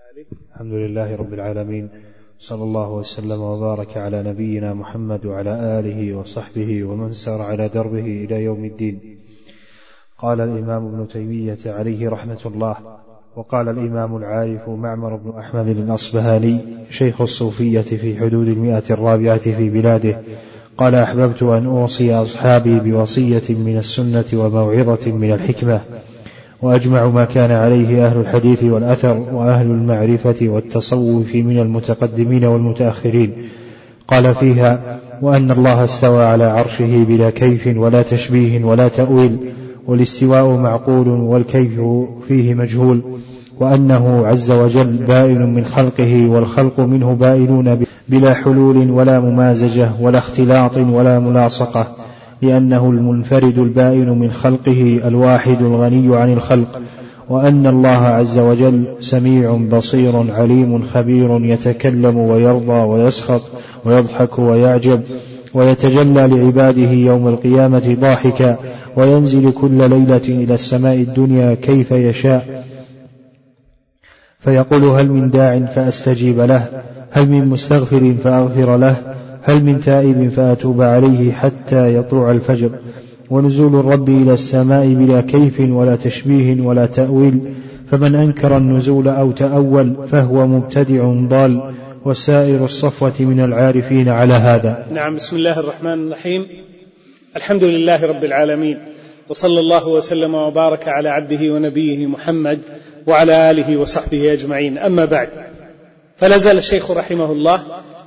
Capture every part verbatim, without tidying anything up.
الحمد لله رب العالمين، صلى الله وسلم وبارك على نبينا محمد وعلى آله وصحبه ومن سار على دربه إلى يوم الدين. قال الإمام ابن تيمية عليه رحمة الله: وقال الإمام العارف معمر بن أحمد الأصبهاني شيخ الصوفية في حدود المئة الرابعة في بلاده، قال: أحببت أن أوصي أصحابي بوصية من السنة وموعظة من الحكمة، وأجمع ما كان عليه أهل الحديث والأثر وأهل المعرفة والتصوف من المتقدمين والمتأخرين. قال فيها: وأن الله استوى على عرشه بلا كيف ولا تشبيه ولا تأويل، والاستواء معقول والكيف فيه مجهول، وأنه عز وجل بائن من خلقه والخلق منه بائنون بلا حلول ولا ممازجة ولا اختلاط ولا ملاصقة، لأنه المنفرد البائن من خلقه الواحد الغني عن الخلق، وأن الله عز وجل سميع بصير عليم خبير يتكلم ويرضى ويسخط ويضحك ويعجب، ويتجلى لعباده يوم القيامة ضاحكا، وينزل كل ليلة إلى السماء الدنيا كيف يشاء، فيقول: هل من داع فأستجيب له، هل من مستغفر فأغفر له، هل من تائب فأتوب عليه حتى يطلع الفجر. ونزول الرب إلى السماء بلا كيف ولا تشبيه ولا تأويل، فمن أنكر النزول أو تأول فهو مبتدع ضال، وسائر الصفوة من العارفين على هذا. نعم. بسم الله الرحمن الرحيم. الحمد لله رب العالمين، وصلى الله وسلم وبارك على عبده ونبيه محمد وعلى آله وصحبه أجمعين. أما بعد، فلا زال الشيخ رحمه الله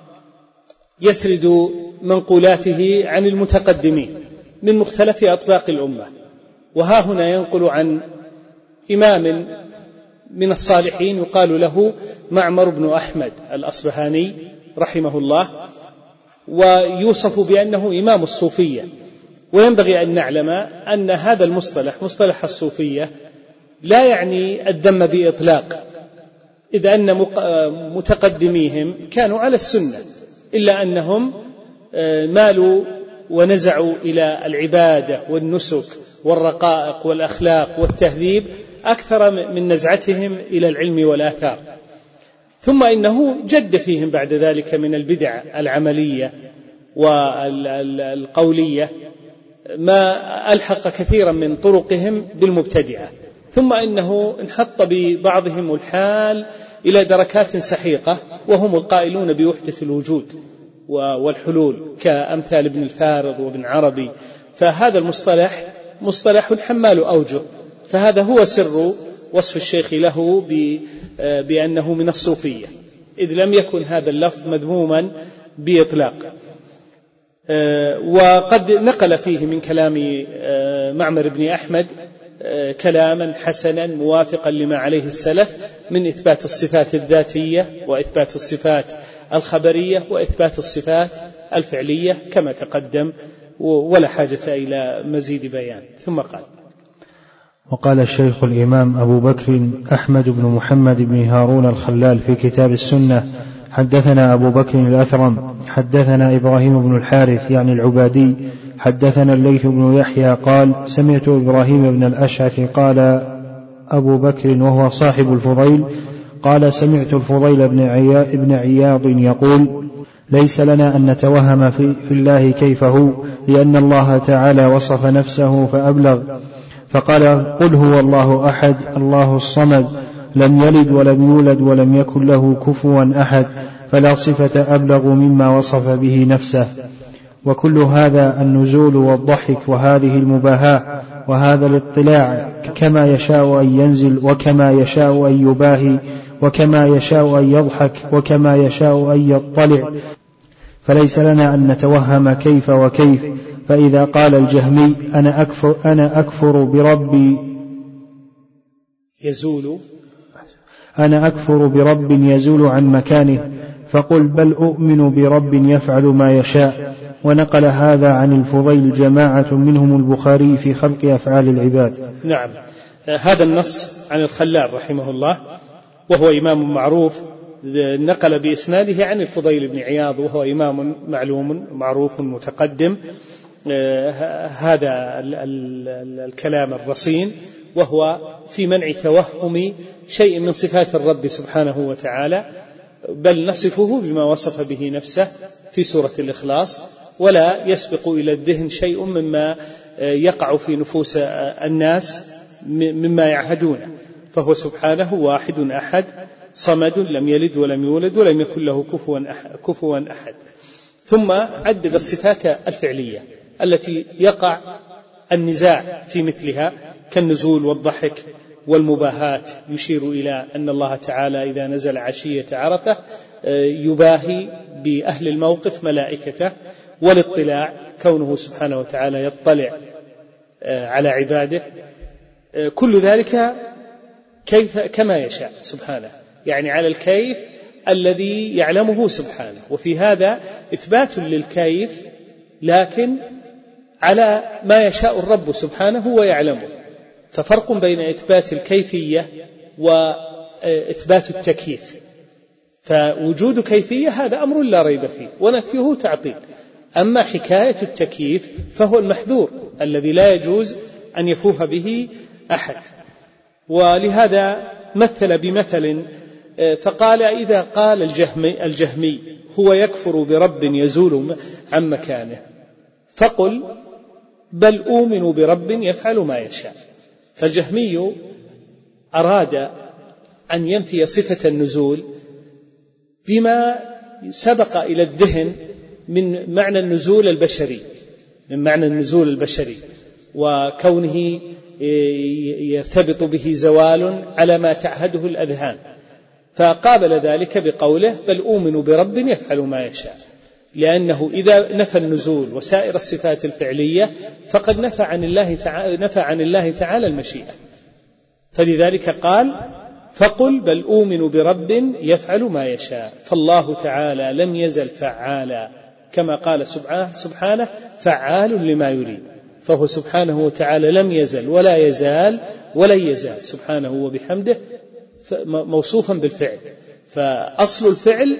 يسرد منقولاته عن المتقدمين من مختلف أطباق الأمة، وها هنا ينقل عن إمام من الصالحين يقال له معمر بن أحمد الأصبهاني رحمه الله، ويوصف بأنه إمام الصوفية. وينبغي أن نعلم أن هذا المصطلح مصطلح الصوفية لا يعني الذم بإطلاق، إذ أن متقدميهم كانوا على السنة، إلا أنهم مالوا ونزعوا إلى العبادة والنسك والرقائق والأخلاق والتهذيب أكثر من نزعتهم إلى العلم والآثار. ثم إنه جد فيهم بعد ذلك من البدع العملية والقولية ما ألحق كثيرا من طرقهم بالمبتدعة. ثم إنه انحط ببعضهم الحال إلى دركات سحيقة، وهم القائلون بوحدة الوجود والحلول كأمثال ابن الفارض وابن عربي. فهذا المصطلح مصطلح حمال أوجه، فهذا هو سر وصف الشيخ له بأنه من الصوفية، إذ لم يكن هذا اللفظ مذموما بإطلاق. وقد نقل فيه من كلام معمر بن أحمد كلاما حسنا موافقا لما عليه السلف من إثبات الصفات الذاتية وإثبات الصفات الخبرية وإثبات الصفات الفعلية كما تقدم، ولا حاجة إلى مزيد بيان. ثم قال: وقال الشيخ الإمام أبو بكر أحمد بن محمد بن هارون الخلال في كتاب السنة: حدثنا أبو بكر الأثرم حدثنا إبراهيم بن الحارث يعني العبادي حدثنا الليث بن يحيى قال: سمعت إبراهيم بن الأشعث قال أبو بكر وهو صاحب الفضيل قال: سمعت الفضيل بن عياض يقول: ليس لنا أن نتوهم في, في الله كيفه، لأن الله تعالى وصف نفسه فأبلغ، فقال: قل هو الله أحد الله الصمد لم يلد ولم يولد ولم يكن له كفوا أحد، فلا صفة أبلغ مما وصف به نفسه. وكل هذا النزول والضحك وهذه المباهاة وهذا الاطلاع كما يشاء أن ينزل وكما يشاء أن يباهي وكما يشاء أن يضحك وكما يشاء أن يطلع، فليس لنا أن نتوهم كيف وكيف. فإذا قال الجهمي: أنا أكفر, أنا أكفر بربي يزول أنا أكفر برب يزول عن مكانه، فقل: بل أؤمن برب يفعل ما يشاء. ونقل هذا عن الفضيل جماعة منهم البخاري في خلق أفعال العباد. نعم. هذا النص عن الخلال رحمه الله، وهو إمام معروف، نقل بإسناده عن الفضيل بن عياض، وهو إمام معلوم معروف متقدم. هذا الكلام الرصين وهو في منع توهم شيء من صفات الرب سبحانه وتعالى، بل نصفه بما وصف به نفسه في سورة الإخلاص، ولا يسبق إلى الذهن شيء مما يقع في نفوس الناس مما يعهدونه، فهو سبحانه واحد أحد صمد لم يلد ولم يولد ولم يكن له كفوا أحد. ثم عدد الصفات الفعلية التي يقع النزاع في مثلها كالنزول والضحك والمباهات، يشير إلى أن الله تعالى إذا نزل عشية عرفة يباهي بأهل الموقف ملائكته، والاطلاع كونه سبحانه وتعالى يطلع على عباده، كل ذلك كيف كما يشاء سبحانه، يعني على الكيف الذي يعلمه سبحانه. وفي هذا إثبات للكيف لكن على ما يشاء الرب سبحانه ويعلمه، ففرق بين إثبات الكيفية وإثبات التكييف. فوجود كيفية هذا أمر لا ريب فيه، ونفيه تعطيل. أما حكاية التكييف فهو المحذور الذي لا يجوز أن يفوه به أحد. ولهذا مثل بمثل فقال إذا قال الجهمي, الجهمي هو يكفر برب يزول عن مكانه فقل بل أؤمن برب يفعل ما يشاء. فالجهمي أراد أن ينفي صفة النزول بما سبق إلى الذهن من معنى النزول البشري، من معنى النزول البشري وكونه يرتبط به زوال على ما تعهده الأذهان، فقابل ذلك بقوله بل أؤمن برب يفعل ما يشاء، لأنه إذا نفى النزول وسائر الصفات الفعلية فقد نفى عن الله تعالى, نفى عن الله تعالى المشيئة. فلذلك قال فقل بل أؤمن برب يفعل ما يشاء. فالله تعالى لم يزل فعالا، كما قال سبحانه فعال لما يريد، فهو سبحانه وتعالى لم يزل ولا يزال ولن يزال سبحانه وبحمده موصوفا بالفعل. فأصل الفعل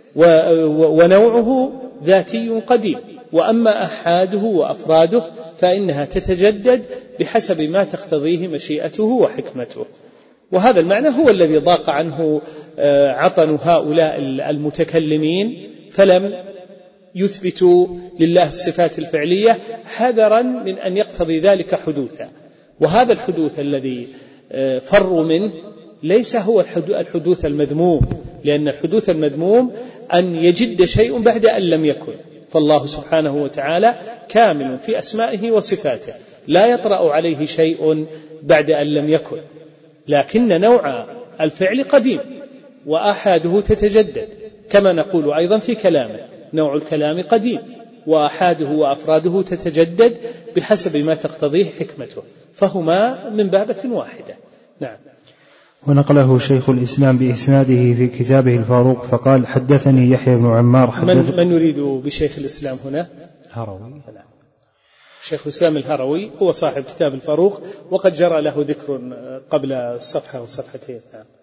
ونوعه ذاتي قديم، وأما أحاده وأفراده فإنها تتجدد بحسب ما تقتضيه مشيئته وحكمته. وهذا المعنى هو الذي ضاق عنه عطن هؤلاء المتكلمين، فلم يثبتوا لله الصفات الفعلية حذرا من أن يقتضي ذلك حدوثا. وهذا الحدوث الذي فروا منه ليس هو الحدوث المذموم، لأن الحدوث المذموم أن يجد شيء بعد أن لم يكن. فالله سبحانه وتعالى كامل في أسمائه وصفاته، لا يطرأ عليه شيء بعد أن لم يكن، لكن نوع الفعل قديم وآحاده تتجدد، كما نقول أيضا في كلامه نوع الكلام قديم وآحاده وأفراده تتجدد بحسب ما تقتضيه حكمته، فهما من بابة واحدة. نعم. ونقله شيخ الإسلام بإسناده في كتابه الفاروق فقال حدثني يحيى بن عمار حدث من, من يريد بشيخ الإسلام هنا؟ هروي. شيخ الإسلام الهروي هو صاحب كتاب الفاروق، وقد جرى له ذكر قبل صفحة وصفحتين.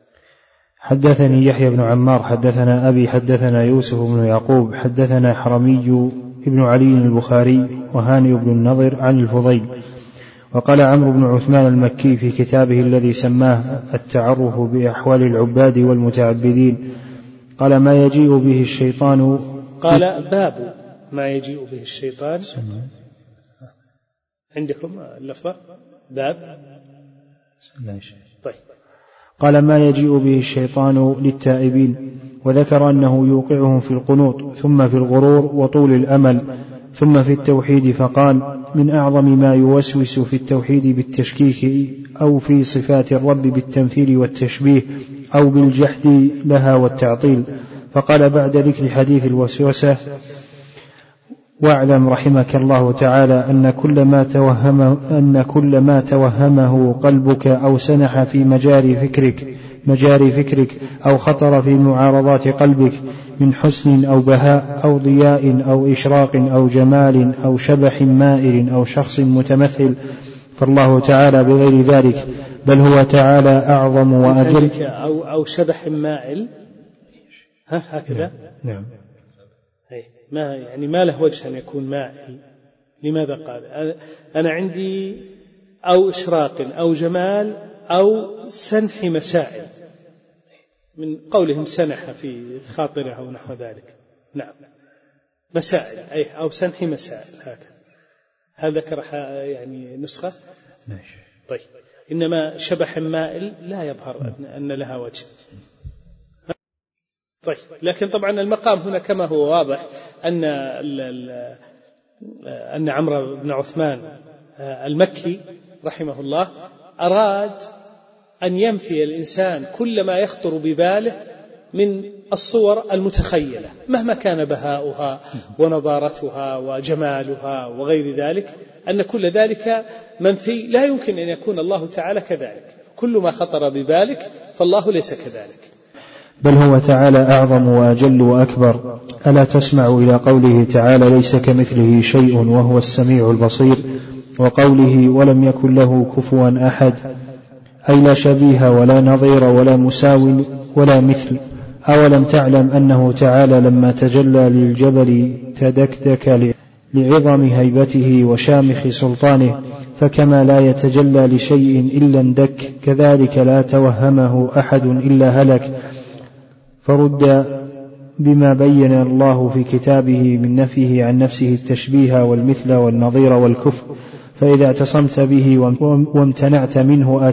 حدثني يحيى بن عمار حدثنا أبي حدثنا يوسف بن يعقوب حدثنا حرمي ابن علي البخاري وهاني بن النضر عن الفضيل. وقال عمرو بن عثمان المكي في كتابه الذي سماه التعرف بأحوال العباد والمتعبدين قال ما يجيء به الشيطان، قال باب ما يجيء به الشيطان. عندكم اللفظة باب؟ طيب. قال ما يجيء به الشيطان للتائبين، وذكر أنه يوقعهم في القنوط ثم في الغرور وطول الأمل ثم في التوحيد، فقال من أعظم ما يوسوس في التوحيد بالتشكيك أو في صفات الرب بالتمثيل والتشبيه أو بالجحد لها والتعطيل. فقال بعد ذكر حديث الوسوسة واعلم رحمك الله تعالى أن كل ما توهمه, أن كل ما توهمه قلبك أو سنح في مجاري فكرك مجاري فكرك أو خطر في معارضات قلبك من حسن أو بهاء أو ضياء أو إشراق أو جمال أو شبح مائل أو شخص متمثل، فالله تعالى بغير ذلك، بل هو تعالى أعظم وأجل. أو, أو شبح مائل ها هكذا. نعم. ما يعني ما له وجه أن يكون مائل. لماذا قال؟ أنا عندي أو إشراق أو جمال أو سنح مسائل، من قولهم سنح في خاطره أو نحو ذلك. نعم، مسائل أي أو سنح مسائل هكذا. هذا ذكر يعني نسخة. طيب، إنما شبح مائل لا يظهر أن لها وجه. طيب، لكن طبعا المقام هنا كما هو واضح أن أن عمرو بن عثمان المكي رحمه الله أراد أن ينفي الإنسان كل ما يخطر بباله من الصور المتخيلة مهما كان بهاؤها ونضارتها وجمالها وغير ذلك، أن كل ذلك منفي، لا يمكن أن يكون الله تعالى كذلك. كل ما خطر ببالك فالله ليس كذلك، بل هو تعالى أعظم وأجل وأكبر. ألا تسمع إلى قوله تعالى ليس كمثله شيء وهو السميع البصير، وقوله ولم يكن له كفوا أحد، أي لا شبيه ولا نظير ولا مساو ولا مثل. أولم تعلم أنه تعالى لما تجلى للجبل تدكدك لعظم هيبته وشامخ سلطانه، فكما لا يتجلى لشيء إلا اندك، كذلك لا توهمه أحد إلا هلك. فرد بما بين الله في كتابه من نفيه عن نفسه التشبيه والمثل والنظير والكفر، فإذا اعتصمت به وامتنعت منه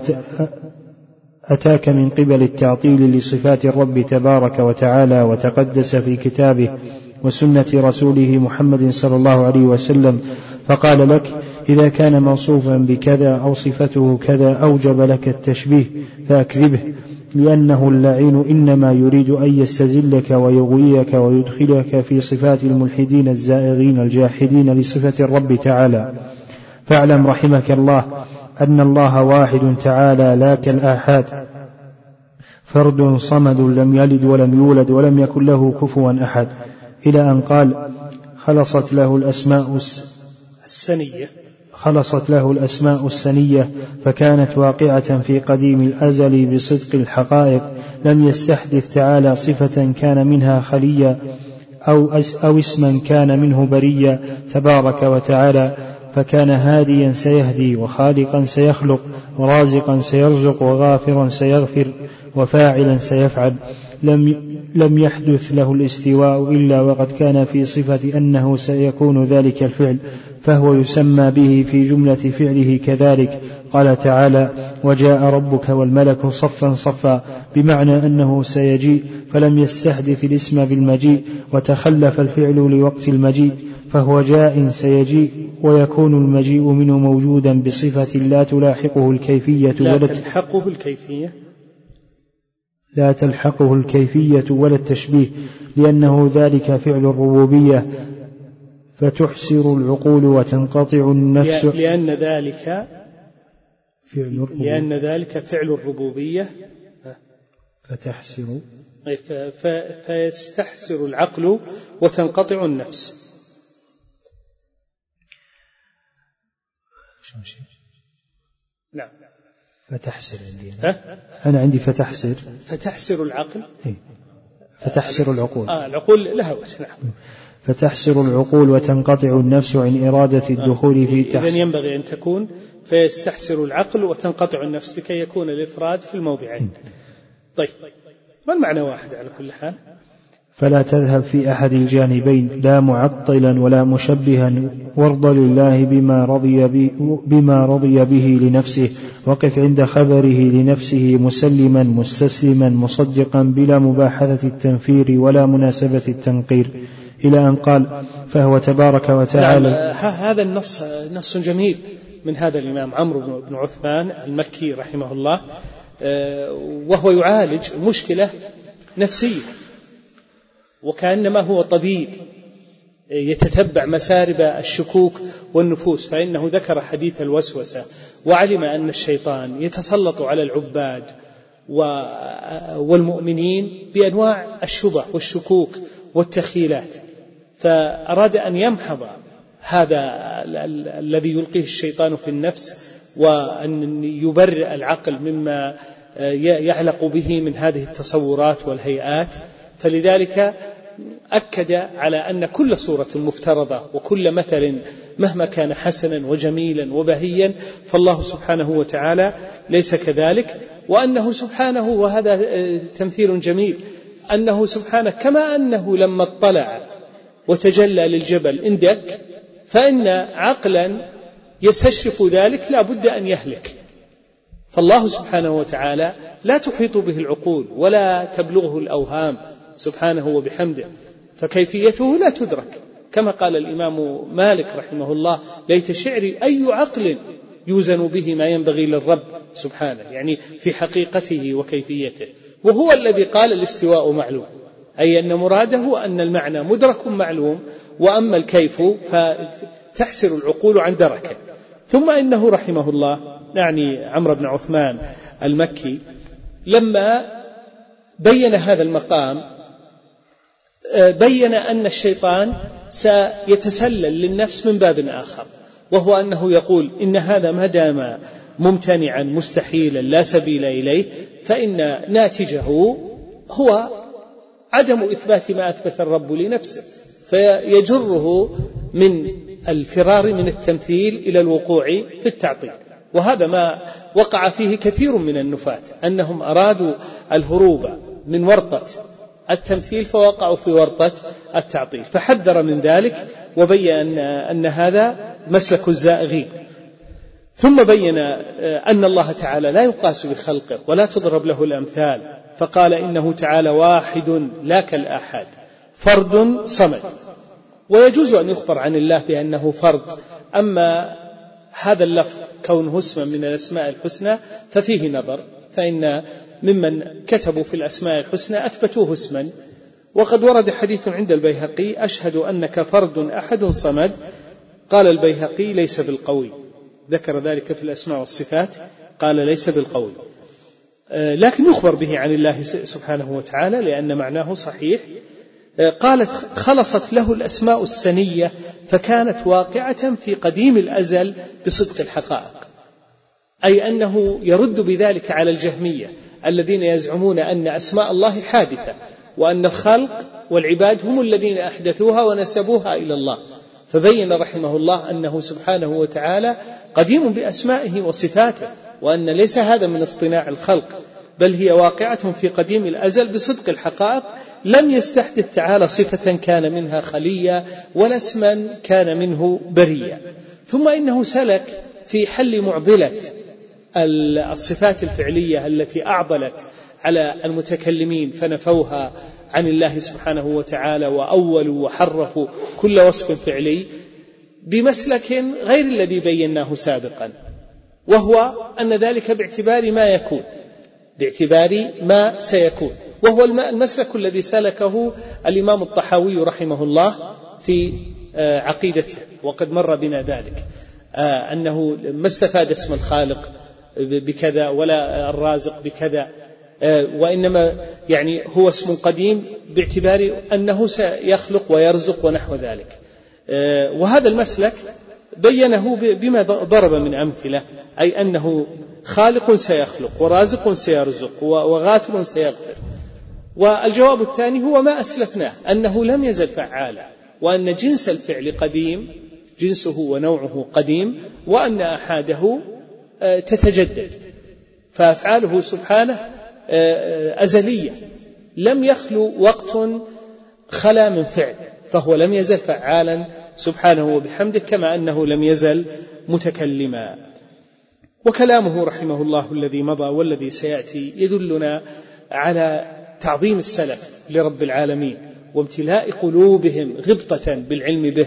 أتاك من قبل التعطيل لصفات الرب تبارك وتعالى وتقدس في كتابه وسنة رسوله محمد صلى الله عليه وسلم، فقال لك إذا كان موصوفا بكذا أو صفته كذا أوجب لك التشبيه فأكذبه، لأنه اللعين إنما يريد أن يستزلك ويغويك ويدخلك في صفات الملحدين الزائغين الجاحدين لصفة الرب تعالى. فاعلم رحمك الله أن الله واحد تعالى لا كالآحاد، فرد صمد لم يلد ولم يولد ولم يكن له كفوا أحد، إلى أن قال خلصت له الأسماء السنية خلصت له الأسماء السنية، فكانت واقعة في قديم الأزل بصدق الحقائق، لم يستحدث تعالى صفة كان منها خليا أو, أو اسما كان منه بريا تبارك وتعالى، فكان هاديا سيهدي وخالقا سيخلق ورازقا سيرزق وغافرا سيغفر وفاعلا سيفعل. لم, لم يحدث له الاستواء إلا وقد كان في صفة أنه سيكون ذلك الفعل، فهو يسمى به في جملة فعله كذلك. قال تعالى وجاء ربك والملك صفا صفا، بمعنى أنه سيجيء، فلم يستحدث الاسم بالمجيء وتخلف الفعل لوقت المجيء، فهو جاء سيجيء ويكون المجيء منه موجودا بصفة لا تلاحقه الكيفية لا تلحقه الكيفية لا تلحقه الكيفية ولا التشبيه، لأنه ذلك فعل الربوبية فتحسر العقول وتنقطع النفس، لأن ذلك فعل لأن ذلك فعل الربوبية فتحسر فيستحسر العقل وتنقطع النفس. نعم، فتحسر عندي ها؟ أنا عندي فتحسر فتحسر العقل إيه؟ فتحسر العقول آه العقول لها وجه. نعم، فتحسر العقول وتنقطع النفس عن إرادة الدخول في تحسر. إذن ينبغي أن تكون فيستحسر العقل وتنقطع النفس لكي يكون الإفراد في الموضعين. طيب، ما المعنى واحد على كل حال؟ فلا تذهب في أحد الجانبين، لا معطلا ولا مشبها، وارض لله بما رضي, بما رضي به لنفسه، وقف عند خبره لنفسه مسلما مستسلما مصدقا بلا مباحثة التنفير ولا مناسبة التنقير، إلى أن قال فهو تبارك وتعالى. نعم، هذا النص نص جميل من هذا الإمام عمرو بن عثمان المكي رحمه الله، وهو يعالج مشكلة نفسية، وكأنما هو طبيب يتتبع مسارب الشكوك والنفوس، فإنه ذكر حديث الوسوسة، وعلم أن الشيطان يتسلط على العباد والمؤمنين بأنواع الشبه والشكوك والتخيلات، فأراد أن يمحض هذا الذي يلقيه الشيطان في النفس، وأن يبرئ العقل مما يعلق به من هذه التصورات والهيئات. فلذلك أكد على أن كل صورة مفترضة وكل مثل مهما كان حسنا وجميلا وبهيا، فالله سبحانه وتعالى ليس كذلك. وأنه سبحانه، وهذا تمثيل جميل، أنه سبحانه كما أنه لما اطلع وتجلى للجبل اندك، فإن عقلا يستشرف ذلك لا بد أن يهلك. فالله سبحانه وتعالى لا تحيط به العقول ولا تبلغه الأوهام سبحانه وبحمده، فكيفيته لا تدرك. كما قال الإمام مالك رحمه الله: ليت شعري أي عقل يوزن به ما ينبغي للرب سبحانه، يعني في حقيقته وكيفيته. وهو الذي قال الاستواء معلوم، أي أن مراده أن المعنى مدرك معلوم، وأما الكيف فتحسر العقول عن دركه. ثم إنه رحمه الله، يعني عمرو بن عثمان المكي، لما بين هذا المقام بين أن الشيطان سيتسلل للنفس من باب آخر، وهو أنه يقول إن هذا ما دام ممتنعا مستحيلا لا سبيل إليه، فإن ناتجه هو عدم إثبات ما أثبت الرب لنفسه، فيجره من الفرار من التمثيل إلى الوقوع في التعطيل. وهذا ما وقع فيه كثير من النفاة، أنهم أرادوا الهروب من ورطة التمثيل فوقعوا في ورطة التعطيل، فحذر من ذلك وبين أن, أن هذا مسلك الزائغين. ثم بين أن الله تعالى لا يقاس بخلقه ولا تضرب له الأمثال، فقال إنه تعالى واحد لا كالآحاد، فرد صمد. ويجوز أن يخبر عن الله بأنه فرد، أما هذا اللفظ كونه اسما من الأسماء الحسنى ففيه نظر، فإن ممن كتبوا في الأسماء الحسنى أثبتوه اسما. وقد ورد حديث عند البيهقي: أشهد أنك فرد أحد صمد. قال البيهقي: ليس بالقوي، ذكر ذلك في الأسماء والصفات، قال ليس بالقوي، لكن يخبر به عن الله سبحانه وتعالى لأن معناه صحيح. قالت: خلصت له الأسماء السنية فكانت واقعة في قديم الأزل بصدق الحقائق، أي أنه يرد بذلك على الجهمية الذين يزعمون أن أسماء الله حادثة، وأن الخلق والعباد هم الذين أحدثوها ونسبوها إلى الله. فبين رحمه الله أنه سبحانه وتعالى قديم بأسمائه وصفاته، وأن ليس هذا من اصطناع الخلق، بل هي واقعة في قديم الأزل بصدق الحقائق. لم يستحدث تعالى صفة كان منها خلية ولا اسما كان منه برية. ثم إنه سلك في حل معضلة الصفات الفعلية التي أعضلت على المتكلمين فنفوها عن الله سبحانه وتعالى وأولوا وحرفوا كل وصف فعلي، بمسلك غير الذي بيناه سابقا، وهو أن ذلك باعتبار ما يكون، باعتبار ما سيكون، وهو المسلك الذي سلكه الإمام الطحاوي رحمه الله في عقيدته، وقد مر بنا ذلك، أنه ما استفاد اسم الخالق بكذا ولا الرازق بكذا، وإنما يعني هو اسم قديم باعتبار أنه سيخلق ويرزق ونحو ذلك. وهذا المسلك بينه بما ضرب من أمثلة، أي أنه خالق سيخلق ورازق سيرزق وغافر سيغفر. والجواب الثاني هو ما أسلفناه، أنه لم يزل فعالا، وأن جنس الفعل قديم، جنسه ونوعه قديم، وأن أحاده تتجدد، فأفعاله سبحانه أزلية، لم يخلو وقت خلا من فعل، فهو لم يزل فعالا سبحانه وبحمده، كما أنه لم يزل متكلما. وكلامه رحمه الله الذي مضى والذي سيأتي يدلنا على تعظيم السلف لرب العالمين، وامتلاء قلوبهم غبطة بالعلم به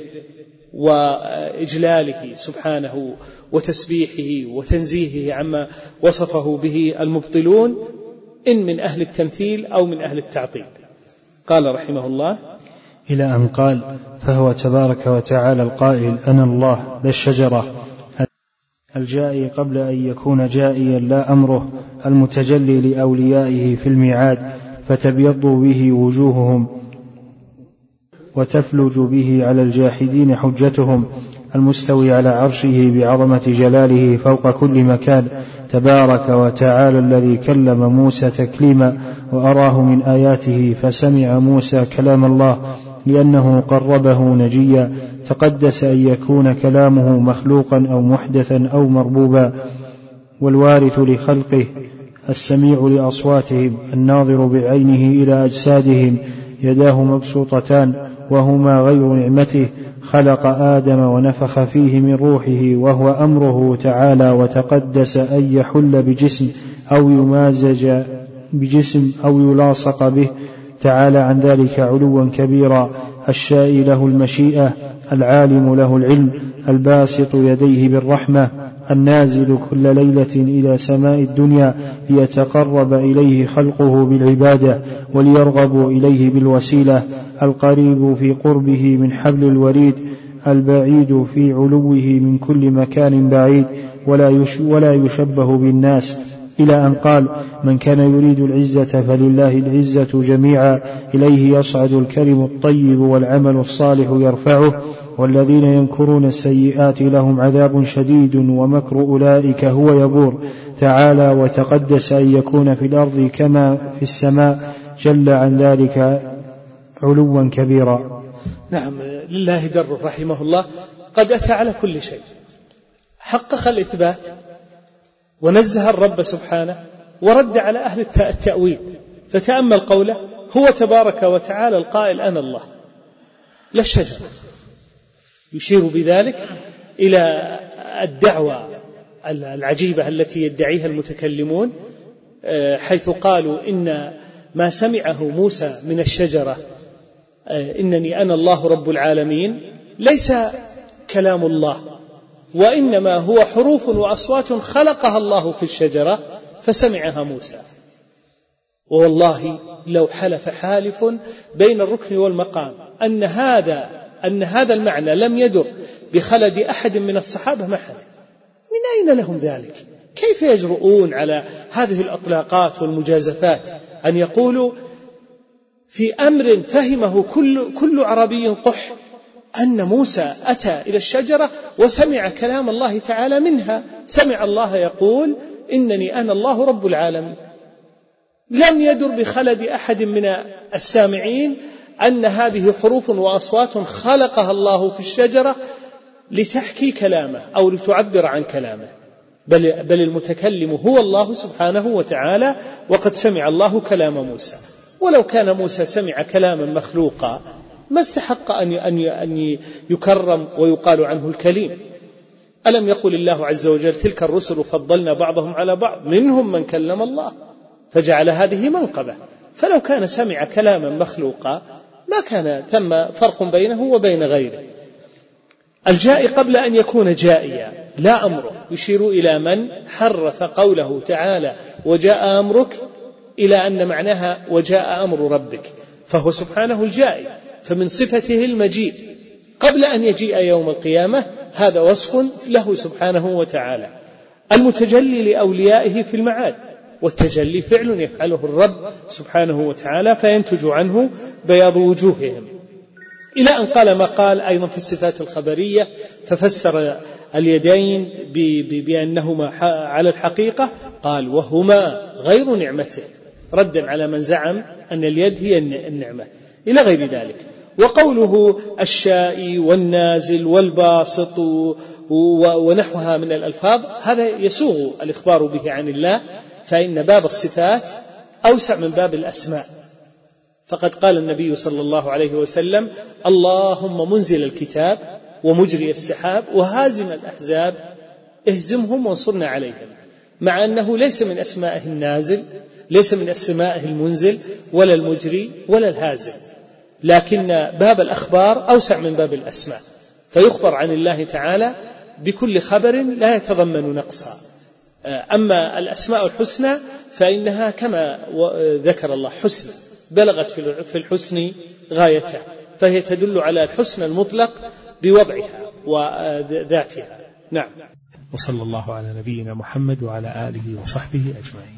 وإجلاله سبحانه وتسبيحه وتنزيهه عما وصفه به المبطلون، إن من أهل التمثيل أو من أهل التعطيل. قال رحمه الله: إلى أن قال: فهو تبارك وتعالى القائل أنا الله لا الشجرة، الجائي قبل أن يكون جائيا لا أمره، المتجلي لأوليائه في الميعاد فتبيض به وجوههم وتفلج به على الجاحدين حجتهم، المستوي على عرشه بعظمة جلاله فوق كل مكان، تبارك وتعالى الذي كلم موسى تكليما وأراه من آياته فسمع موسى كلام الله لأنه قربه نجيا، تقدس أن يكون كلامه مخلوقا أو محدثا أو مربوبا. والوارث لخلقه السميع لأصواتهم الناظر بعينه إلى أجسادهم، يداه مبسوطتان وهما غير نعمته، خلق آدم ونفخ فيه من روحه، وهو أمره تعالى وتقدس أن يحل بجسم أو يمازج بجسم أو يلاصق به، تعالى عن ذلك علوا كبيرا. الشائي له المشيئة، العالم له العلم، الباسط يديه بالرحمة، النازل كل ليلة إلى سماء الدنيا ليتقرب إليه خلقه بالعبادة وليرغبوا إليه بالوسيلة، القريب في قربه من حبل الوريد، البعيد في علوه من كل مكان بعيد، ولا يشبه بالناس، إلى أن قال: من كان يريد العزة فلله العزة جميعا، إليه يصعد الكلم الطيب والعمل الصالح يرفعه، والذين ينكرون السيئات لهم عذاب شديد ومكر أولئك هو يبور، تعالى وتقدس أن يكون في الأرض كما في السماء، جل عن ذلك علوا كبيرا. نعم، لله در رحمه الله قد أتى على كل شيء، حقق الإثبات ونزه الرب سبحانه ورد على أهل التأويل. فتأمل قوله: هو تبارك وتعالى القائل أنا الله، لا الشجرة، يشير بذلك إلى الدعوة العجيبة التي يدعيها المتكلمون، حيث قالوا إن ما سمعه موسى من الشجرة إنني أنا الله رب العالمين ليس كلام الله، وإنما هو حروف وأصوات خلقها الله في الشجرة فسمعها موسى. والله لو حلف حالف بين الركن والمقام أن هذا أن هذا المعنى لم يدر بخلد أحد من الصحابة ما حلف. من أين لهم ذلك؟ كيف يجرؤون على هذه الأطلاقات والمجازفات أن يقولوا في أمر فهمه كل, كل عربي قح أن موسى أتى إلى الشجرة وسمع كلام الله تعالى منها، سمع الله يقول إنني أنا الله رب العالمين. لم يدر بخلد أحد من السامعين أن هذه حروف وأصوات خلقها الله في الشجرة لتحكي كلامه أو لتعبر عن كلامه، بل, بل المتكلم هو الله سبحانه وتعالى، وقد سمع الله كلام موسى. ولو كان موسى سمع كلاما مخلوقا ما استحق أن يكرم ويقال عنه الكليم. ألم يقل الله عز وجل تلك الرسل فضلنا بعضهم على بعض منهم من كلم الله، فجعل هذه منقبة. فلو كان سمع كلاما مخلوقا ما كان ثم فرق بينه وبين غيره. الجائي قبل أن يكون جائيا لا أمره، يشير إلى من حرف قوله تعالى وجاء أمرك إلى أن معناها وجاء أمر ربك، فهو سبحانه الجائي، فمن صفته المجيء قبل أن يجيء يوم القيامة، هذا وصف له سبحانه وتعالى. المتجلي لأوليائه في المعاد، والتجلي فعل يفعله الرب سبحانه وتعالى فينتج عنه بياض وجوههم، إلى أن قال ما قال أيضا في الصفات الخبرية، ففسر اليدين بأنهما على الحقيقة، قال وهما غير نعمته، ردا على من زعم أن اليد هي النعمة إلى غير ذلك. وقوله الشائي والنازل والباسط ونحوها من الألفاظ هذا يسوغ الإخبار به عن الله، فإن باب الصفات أوسع من باب الأسماء. فقد قال النبي صلى الله عليه وسلم اللهم منزل الكتاب ومجري السحاب وهازم الأحزاب اهزمهم وانصرنا عليهم، مع أنه ليس من أسمائه النازل، ليس من أسمائه المنزل ولا المجري ولا الهازم، لكن باب الأخبار أوسع من باب الأسماء، فيخبر عن الله تعالى بكل خبر لا يتضمن نقصا. أما الأسماء الحسنى فإنها كما ذكر الله حسنى، بلغت في الحسن غايته، فهي تدل على الحسن المطلق بوضعها وذاتها. نعم. وصلى الله على نبينا محمد وعلى آله وصحبه أجمعين.